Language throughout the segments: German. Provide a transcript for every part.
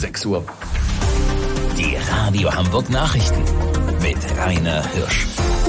6 Uhr. Die Radio Hamburg Nachrichten mit Rainer Hirsch.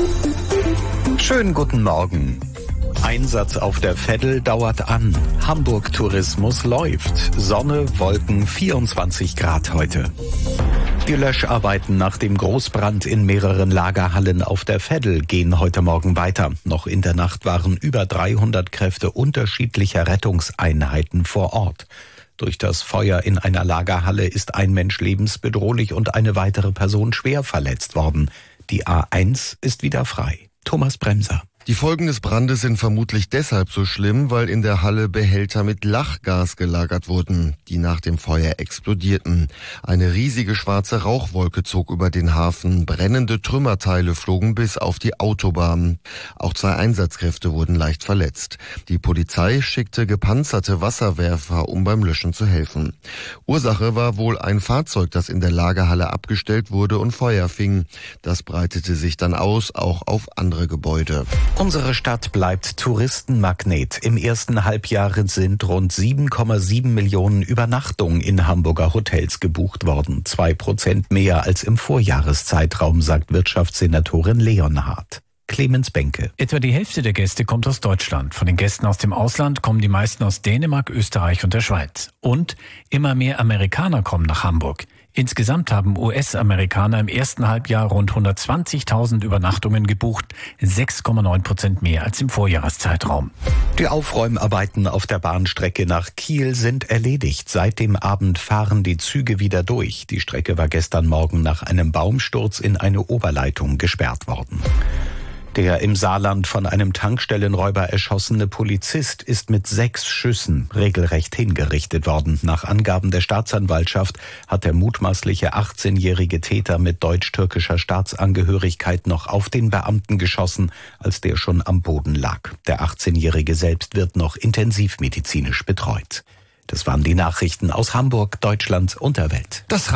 Schönen guten Morgen. Einsatz auf der Veddel dauert an. Hamburg-Tourismus läuft. Sonne, Wolken, 24 Grad heute. Die Löscharbeiten nach dem Großbrand in mehreren Lagerhallen auf der Veddel gehen heute Morgen weiter. Noch in der Nacht waren über 300 Kräfte unterschiedlicher Rettungseinheiten vor Ort. Durch das Feuer in einer Lagerhalle ist ein Mensch lebensbedrohlich und eine weitere Person schwer verletzt worden. Die A1 ist wieder frei. Thomas Bremser. Die Folgen des Brandes sind vermutlich deshalb so schlimm, weil in der Halle Behälter mit Lachgas gelagert wurden, die nach dem Feuer explodierten. Eine riesige schwarze Rauchwolke zog über den Hafen, brennende Trümmerteile flogen bis auf die Autobahn. Auch 2 Einsatzkräfte wurden leicht verletzt. Die Polizei schickte gepanzerte Wasserwerfer, um beim Löschen zu helfen. Ursache war wohl ein Fahrzeug, das in der Lagerhalle abgestellt wurde und Feuer fing. Das breitete sich dann aus, auch auf andere Gebäude. Unsere Stadt bleibt Touristenmagnet. Im ersten Halbjahr sind rund 7,7 Millionen Übernachtungen in Hamburger Hotels gebucht worden. 2% mehr als im Vorjahreszeitraum, sagt Wirtschaftssenatorin Leonhardt. Clemens Benke. Etwa die Hälfte der Gäste kommt aus Deutschland. Von den Gästen aus dem Ausland kommen die meisten aus Dänemark, Österreich und der Schweiz. Und immer mehr Amerikaner kommen nach Hamburg. Insgesamt haben US-Amerikaner im ersten Halbjahr rund 120.000 Übernachtungen gebucht, 6,9% mehr als im Vorjahreszeitraum. Die Aufräumarbeiten auf der Bahnstrecke nach Kiel sind erledigt. Seit dem Abend fahren die Züge wieder durch. Die Strecke war gestern Morgen nach einem Baumsturz in eine Oberleitung gesperrt worden. Der im Saarland von einem Tankstellenräuber erschossene Polizist ist mit 6 Schüssen regelrecht hingerichtet worden. Nach Angaben der Staatsanwaltschaft hat der mutmaßliche 18-jährige Täter mit deutsch-türkischer Staatsangehörigkeit noch auf den Beamten geschossen, als der schon am Boden lag. Der 18-jährige selbst wird noch intensivmedizinisch betreut. Das waren die Nachrichten aus Hamburg, Deutschland und der Welt.